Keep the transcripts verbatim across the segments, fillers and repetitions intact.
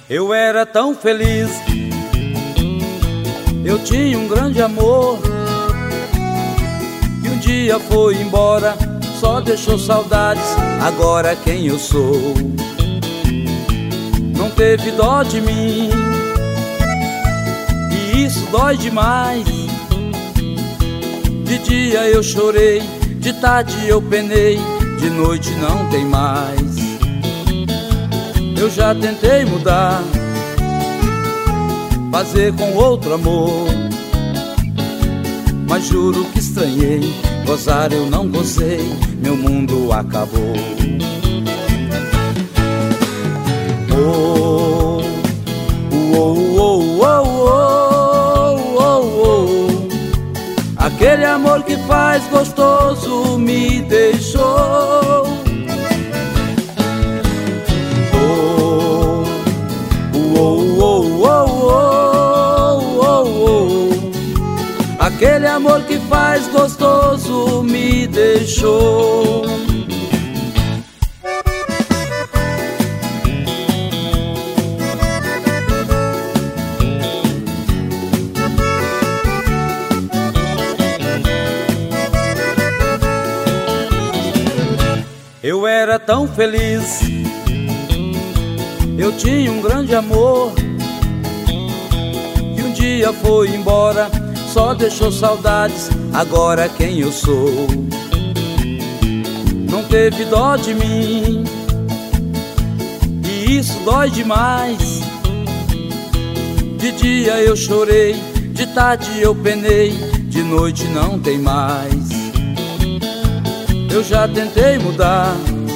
Eu era tão feliz, eu tinha um grande amor, que um dia foi embora, só deixou saudades. Agora quem eu sou? Não teve dó de mim, e isso dói demais. De dia eu chorei, de tarde eu penei, de noite não tem mais. Eu já tentei mudar, fazer com outro amor, mas juro que estranhei, gozar eu não gozei, meu mundo acabou. Oh, oh, oh, oh, oh, oh, oh. Aquele amor que faz gostoso me deixou. Aquele amor que faz gostoso me deixou. Eu era tão feliz, eu tinha um grande amor, que um dia foi embora, só deixou saudades. Agora quem eu sou? Não teve dó de mim, e isso dói demais. De dia eu chorei, de tarde eu penei, de noite não tem mais. Eu já tentei mudar,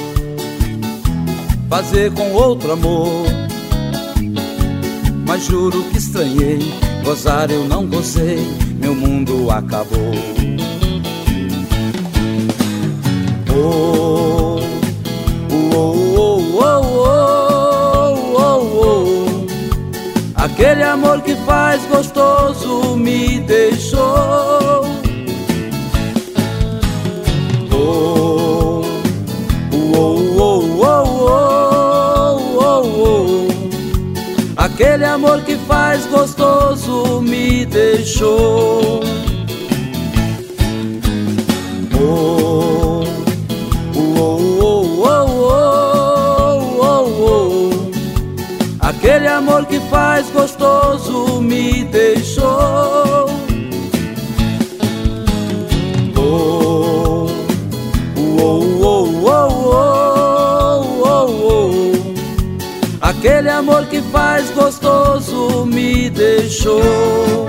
fazer com outro amor, mas juro que estranhei, gozar eu não gozei, meu mundo acabou. Oh, oh, oh, oh, oh, oh, oh. Aquele amor que faz gostoso me deixou. Oh, oh, oh, oh, oh, oh, oh. Aquele amor que faz gostoso me deixou. Oh, oh, oh, oh, oh, oh. Aquele amor que faz gostoso me deixou. Oh, oh, oh, oh, oh, oh. Aquele amor que faz gostoso me deixou.